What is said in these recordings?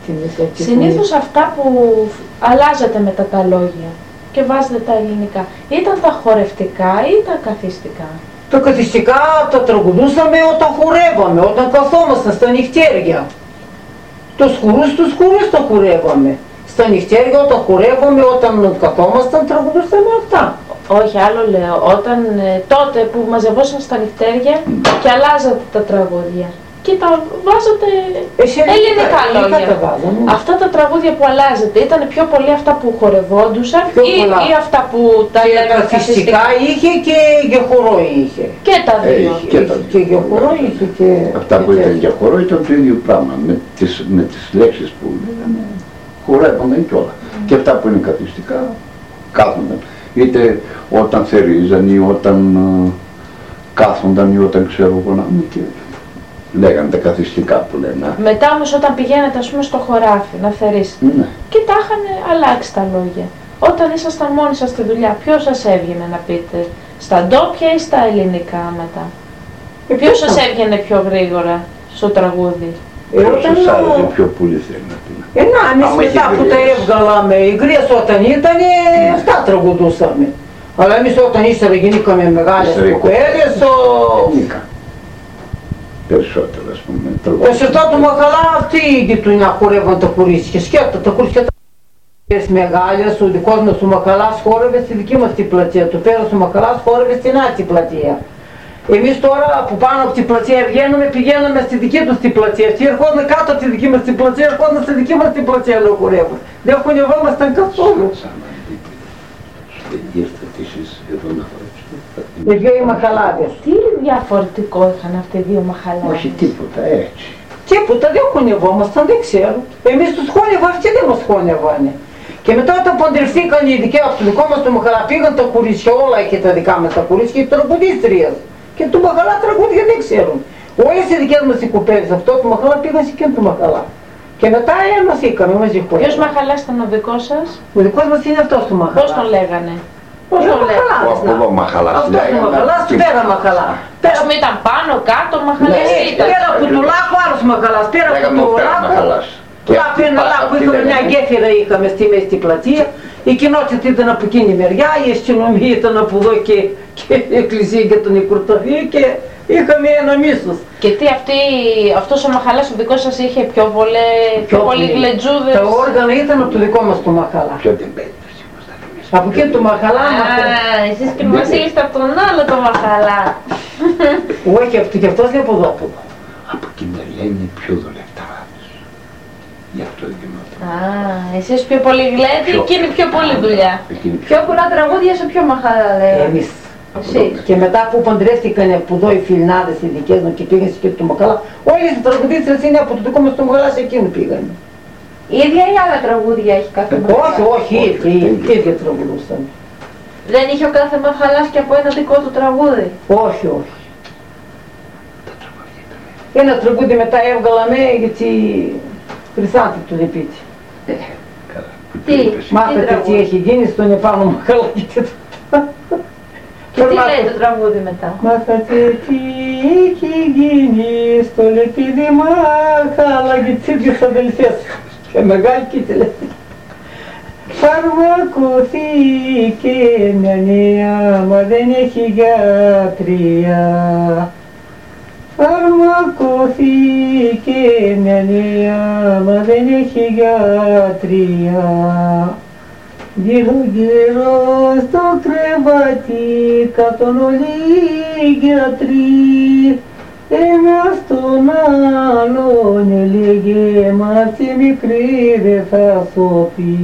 Συνήθως αυτά που αλλάζετε μετά τα λόγια και βάζετε τα ελληνικά, ήταν τα χορευτικά ή τα καθιστικά? Τα καθιστικά τα τραγουδούσαμε όταν χορεύαμε, όταν καθόμασταν στα νυχτέρια. Τους χορούς τα χορεύαμε. Στα νυχτέρια όταν χορεύαμε, όταν καθόμασταν τραγουδούσαμε αυτά. Όχι, άλλο λέω, όταν τότε που μαζευόσαν στα νυχτέρια και αλλάζατε τα τραγούδια και τα βάζατε ελληνικά λόγια. Αυτά τα τραγούδια που αλλάζετε ήταν πιο πολύ αυτά που χορευόντουσαν ή αυτά που τα λέγανε καθιστικά είχε και για χορό είχε. Και τα δύο. Και για χορό είχε και... Αυτά που ήταν για χορό ήταν το ίδιο πράγμα, με τις λέξεις που λέγανε, χορεύονταν και όλα. Και αυτά που είναι καθιστικά κάθονταν. Είτε όταν θερίζαν ή όταν κάθονταν ή όταν ξέρω εγώ να μην και λέγανε τα καθιστικά που λένε. Μετά όμως όταν πηγαίνετε ας πούμε στο χωράφι να θερίσετε, ναι, και τα είχαν αλλάξει τα λόγια. Όταν ήσασταν μόνοι σας στη δουλειά, ποιος σας έβγαινε να πείτε, στα ντόπια ή στα ελληνικά μετά? Ποιος σας έβγαινε πιο γρήγορα στο τραγούδι? Ποιος σας άρεσε πιο πολύ θέλει να πει? Εμείς μετά που τα έβγαλαμε, οι γρίες όταν ήταν, αυτά τραγουδούσαμε. Αλλά εμείς όταν ύστερα γεννήκαμε μεγάλες κοπέλες, περισσότερο ας πούμε. Σε αυτό το Μαχαλά αυτή η γειτονιά χορεύαν τα κορίτσια. Σκέφτα τα κορίτσια τα μεγάλες, ο δικός μας ο Μαχαλάς χόρευε στη δική μας την πλατεία. Το πέρας ο Μαχαλάς χόρευε στην άλλη την πλατεία. Εμείς τώρα που πάνω από την πλατεία βγαίνουμε, πηγαίνουμε στη δική τους την πλατεία. Αυτοί ερχόντουσαν κάτω από τη δική μας την πλατεία, ερχόντουσαν στη δική μας την πλατεία να χορεύουν. Δεν χωνευόμασταν καθόλου. Δεν ήρθατε εσείς εδώ να χορέψετε? Οι δύο οι Μαχαλάδες. Τι διαφορετικό είχαν αυτοί οι δύο Μαχαλάδες? Όχι τίποτα, έτσι. Τίποτα, δεν χωνευόμασταν, δεν ξέρω. Εμείς τους χώνευαν, αυτοί δεν μας χώνευανε. Και μετά όταν παντρευτήκαν οι δικοί από το δικό μας το Μαχαλά, πήγαν τα κορίτσια, όλα και τα δικά μας τα κορίτσια και τραγουδίστριες. Και του Μαχαλά τραγούδια δεν ξέρουν. Όλες οι δικές μας οι κοπέλες αυτό του Μαχαλά πήγαν σε εκείνο του Μαχαλά. Και μετά μας είχαμε μαζί χωρίς. Ποιος Μαχαλάς ήταν ο δικός σας? Ο δικός μας είναι αυτός του Μαχαλά. Πώς τον λέγανε? Πώς τον λέγανε? Από εδώ Μαχαλάς αυτός λέγανε. του Μαχαλάς, πέρα Μαχαλά. Ας πούμε ήταν πάνω, κάτω, Μαχαλάς ήταν? Πέρα από του Λάκου άλλος Μαχαλάς, πέρα από του Λάκου. Λάκου είναι Λάκου, είχαμε μια γέφυρα είχαμε στη μέση στην πλατεία. Η κοινότητα ήταν από εκείνη η μεριά, η αστυνομία ήταν από εδώ και η εκκλησία ήταν η κουρταβία και είχαμε ένα μίσος. Και τι αυτός ο Μαχαλάς ο δικός σας είχε πιο πολύ γλεντζούδες? Τα όργανα ήταν από το δικό μας το Μαχαλά. Πιο τεμπέλητος ήμασταν εμείς. Από εκείνο το Μαχαλά. Εσείς και μας ήλιστε από τον άλλο το Μαχαλά. Όχι, και αυτός είναι από εδώ. Από εκεί μεριά είναι πιο δουλευταράδες. Γι' αυτό γινόταν. Εσείς πιο πολύ γλέντι, εκείνη πιο πολύ δουλειά. Πιο πολλά τραγούδια σε πιο Μαχαλά λέει. Εμείς. Και μετά που παντρεύτηκαν από εδώ οι φιλινάδες οι δικές μου και πήγαν σε το Μαχαλά, όλες οι τραγουδίστρες είναι από το δικό μας το Μαχαλά, σε εκείνο πήγαν. Ίδια ή άλλα τραγούδια έχει κάθε Μαχαλά? Όχι, ίδια τραγουδούσαν. Δεν είχε ο κάθε Μαχαλάς και από ένα δικό του τραγούδι? Όχι. Ένα τραγούδι μετά έβγαλαμε γιατί Χρυσάνθη του διπίτη. Μάθατε τι έχει γίνει στον επάνω Μαχαλά. Και τι λέει το τραγούδι μετά? Μάθατε τι έχει γίνει στο λεπίδι Μαχαλά και τις ίδιες αδελφές. Και μεγάλη κίτελε. Φαρμακοθήκε μια νέα, μα δεν έχει γιατρία. Φαρμακοθήκε μια νέα, μα δεν έχει γιατρία. Γύρω στο κρεβάτι κάτω όλοι οι γιατροί. Ένας τον άλλον έλεγε μα αυτή μικρή δεν θα σωπεί.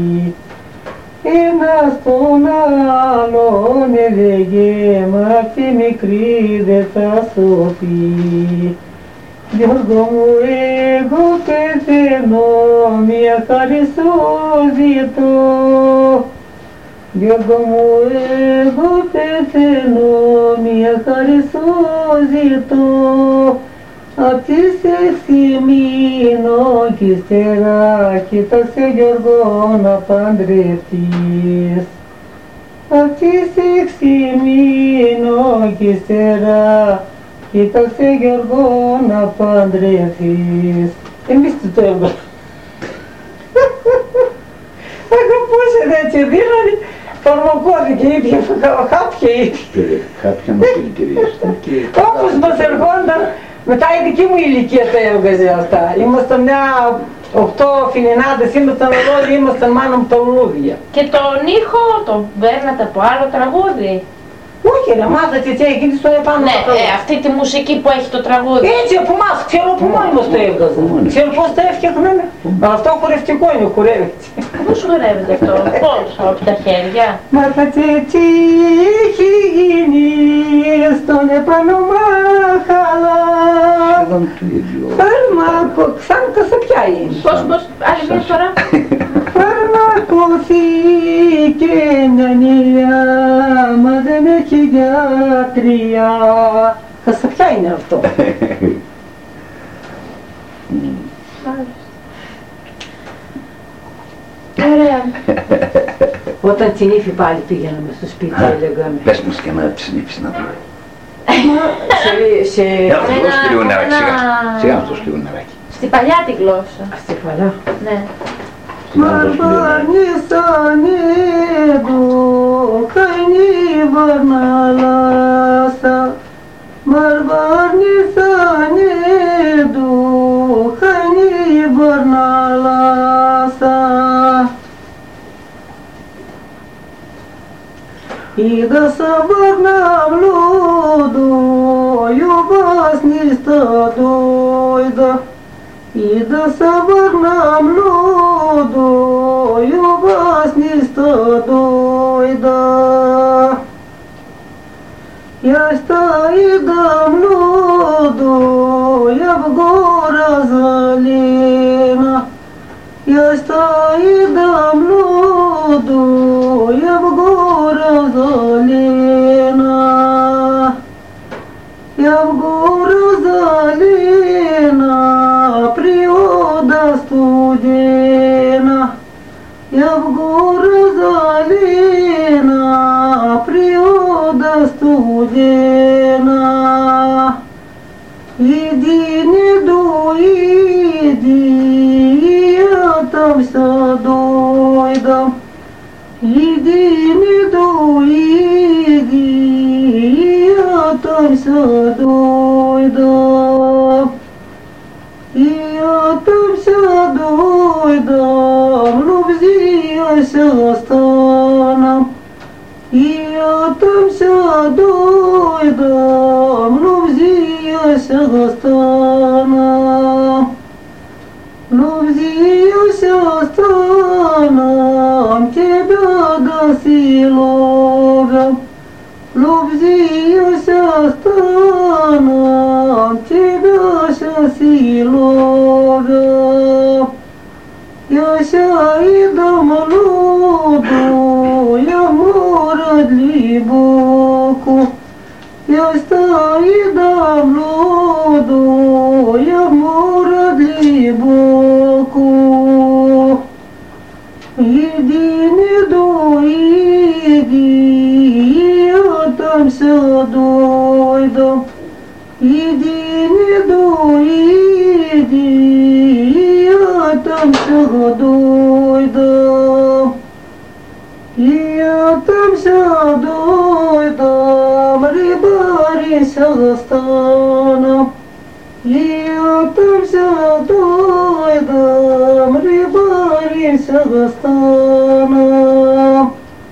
Ένας τον άλλον έλεγε μα αυτή μικρή δεν θα σωπεί. Γιώργο μου εγώ πεθαίνω, μια χάρη σου ζητώ. Γιώργο μου εγώ πεθαίνω, μια χάρη σου ζητώ. Απ' τη σεξι μείνω κι ύστερα κοίταξε Γιώργο να παντρευτείς. Απ' τη σεξι μείνω κι ύστερα κοίταξε Γιώργο να παντρευτείς. Εμείς το έβγαλα. δίνανε φαρμακόδι και ήπια χάπια ήπια. Κάποια να φιλτρίζεται. Όπως μας ερχόνταν, μετά η δική μου ηλικία τα έβγαζε αυτά. Ήμασταν μια 8 φινινάδες, ήμασταν όλοι, ήμασταν μάνα μου τα λουλούδια. Και τον ήχο τον παίρνατε από άλλο τραγούδι? Όχι ρε, μάζα τσιτσέ, εκείνη στον επάνω. Ναι, αυτή τη μουσική που έχει το τραγούδι. Έτσι από εμάς, ξέρω από μόνοι μας το έβγαζαν. Ξέρω πώς τα έφτιαχναμε. Αλλά αυτό χορευτικό είναι, χορεύεται. Πώς χορεύεται αυτό, πώς, από τα χέρια? Μάζα τσιτσί έχει γίνει στον επάνω μάχαλα. Σχεδόν το ίδιο. Φάρμακο, σαν κασαπιά είναι. Πώς, άλλη μια φορά. Φαρμακοθήκη νανία, μα δεν έχει γιατρία. Κασαπιά είναι αυτό. Ωραία. Όταν τσινήφι πάλι πήγαιναμε στο σπίτι, έλεγαμε. Πες μας και να τσινήφεις να δούμε. Για να σου δώσω λίγο νεράκι, σιγά να σου δώσω λίγο νεράκι. Στη παλιά τη γλώσσα. Στη παλιά. Ναι. Марбанисанеду, кайни варналаса. Марбанисанеду, кайни варналаса. И да соборнам люду, юбас не стадойда. И да соборнам люду, юбас не стадойда. Я стоидам люду, я в гора залена. Я стоидам люду, я в гора залена. Я в гора залена, природа студена. Я в гору залена, природа студена. Иди, не иди, я там все дойдам. Иди, не иди, я там все дойдам. И я там все дойдам, любзияся станам. И я там все дойдам, любзияся станам. Любзияся станам, тебя до силовям. Любзияся станам, тебя сейчас и ловят. Я сяидам люду, я море глибоко. Я стоидам люду, я море глибоко. Иди, не иди, я там все дойдам. Иди, не иди, я там все дойдам. И я там все дойдам, рыбарися станам. И я там все дойдам, рыбарися станам.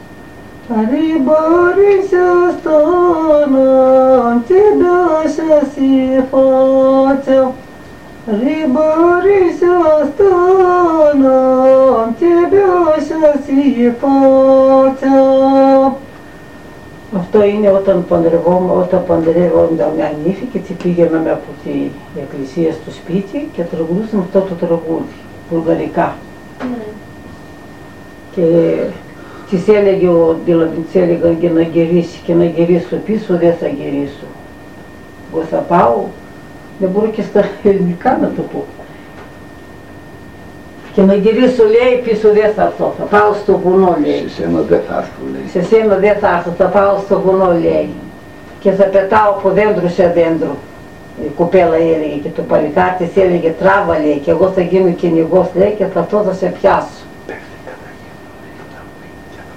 Рыбарися станам, тебя сейчас и хватят. Рыбарися станам, тебя сейчас и хватят. Αυτό είναι όταν παντρευόμουν μια νύφη και έτσι πήγαιναμε από την εκκλησία στο σπίτι και τραγουδούσαμε αυτό το τραγούδι, βουλγαρικά. Και της έλεγε ο Ντίλαβιτς, έλεγαν και να γυρίσει και να γυρίσω πίσω, δεν θα γυρίσω. Εγώ θα πάω, δεν μπορώ και στα ελληνικά να το πω. Και να γυρίσω λέει πίσω δεν θα έρθω, θα πάω στο βουνό λέει. Σε σένα δεν θα έρθω λέει. Σε σένα δεν θα έρθω, θα πάω στο βουνό λέει. Και θα πετάω από δέντρο σε δέντρο. Η κοπέλα έλεγε και το παλικάρι της έλεγε τράβα λέει και εγώ θα γίνω κυνηγός λέει και θα αυτό θα σε πιάσω.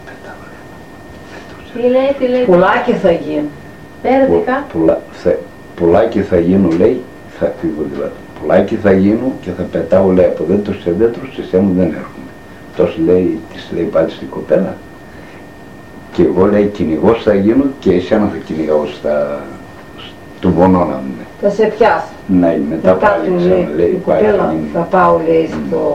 Τι λέει. Πουλάκι θα γίνει. Πέρδικα. Πουλάκι θα γίνω, λέει, πουλάκι θα γίνω και θα πετάω, λέει, από δέντρο σε δέντρο, σε εσένα μου δεν έρχομαι. Τόσο λέει, της λέει πάλι στην κοπέλα. Και εγώ, λέει, κυνηγός θα γίνω και εσένα θα κυνηγάω στον πονό να μου. Θα σε πιάσω. Ναι, μετά πάλι λέει, η κοπέλα θα πάω, λέει,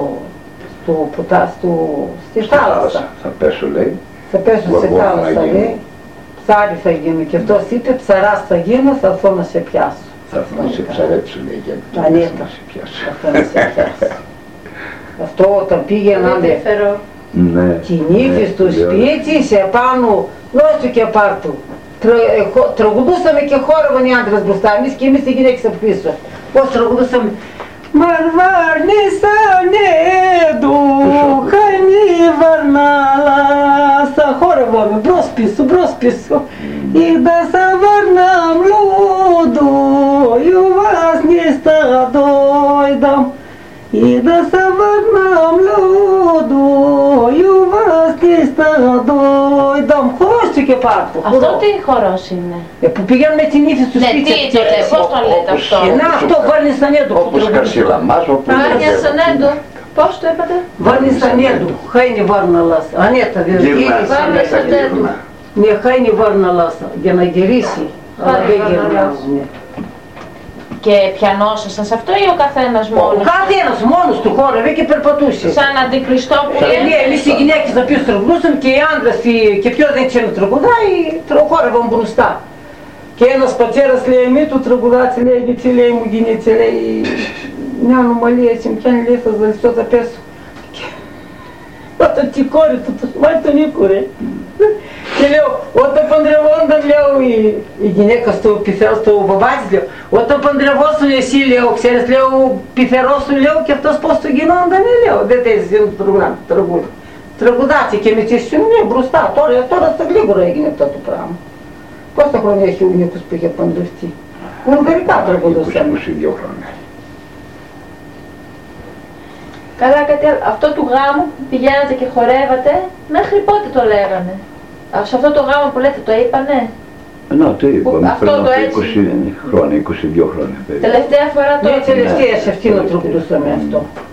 στη θάλασσα. Θα πέσω, λέει. Θα πέσω στη θάλασσα, λέει. Ψάρι θα γίνω και αυτός είπε, ψαράς θα γίνω, θα έρθω να σε πιάσω. Θα έρθω να σε ψαρέψω, λέει, γιατί θα σε πιάσω. Θα έρθω να σε πιάσω. Αυτό όταν πήγαιναν κυνήγι στο σπίτι, σε πάνω, δώσ' και πάρ' του. Τραγουδούσαμε και χόρευαν οι άντρες μπροστά, εμείς και εμείς οι γυναίκες από πίσω. Πώς τραγουδούσαμε. Μαρβάρνη σανέδου, χαϊνή βαρνάλα, σα χόρευαμε μπρος πίσω. Είδα σα βαρνάμ λούδου, ιουβάσνη στα δόιδαμ. Είδα σα βαρνάμ λούδου, ιουβάσνη στα δόιδαμ. Χορός του και πάρτου. Αυτό τι χορός είναι? Που πηγαίνουμε την ύφη στους σπίτια. Ναι, τι το λέει, πώς το λέτε αυτό? Να αυτό, Βάρνη Σανέδου. Όπως Καρσιλαμάς, όπως... Βάρνη Σανέδου. Πώς το είπατε? Βάρνη Σανέδου. Χάινι Βάρνα Λάσα. Ανέτα, Βάρνη Σανέδου. Ναι, χάινι Βάρνα Λάσα. Για να γυρίσει. Αλλά δεν γυρνάζουν. Και πιανόσασταν σε αυτό ή ο καθένας μόνος? Ο καθένας μόνος του χόρευε και περπατούσε. Σαν αντικριστόπουλοι. Ναι, εμείς οι γυναίκες να πίσω τραγουδούσαν και οι άντρες και ποιος δεν ξέρει να τραγουδάει, χόρευαν μπροστά. Και ένας πατέρας λέει, μη του τραγουδάți, λέει, γιατί λέει μου γυναίце, λέει, μια ανομαλία și-mi piani, λέει, să zălăstot să pesu. Όταν τι κόρη του, το σμάει τον Νίκουρε. Και λέω, όταν παντρευόνταν, λέω, η γυναίκα στο πιθερό, στο μπαμπάτσι, λέω, όταν παντρευόσουν εσύ, λέω, ξέρεις, λέω, πιθερό σου, λέω, και αυτός πώς του γινόνταν, λέω, δεν te zis τραγούδι. Τραγουδάți και με τις σιουνίε μπροστά, τώρα στα γλίγορα έγινε αυτό το πράγμα. Πόσα χρόνια έχει ο Νίκος που είχε παντρευτεί? Ουγγαρικά τραγουδούσαμε. 22 χρόνια. Καλά, κάτι άλλο. Αυτό του γάμου που πηγαίνατε και χορεύατε, μέχρι πότε το λέγανε? Σε αυτό το γάμο που λέτε το είπανε? Να, το είπαμε πριν από 20 χρόνια, 22 χρόνια. Τελευταία φορά το... Ναι, τελευταία σε αυτήν να τραγουδούσαμε αυτό.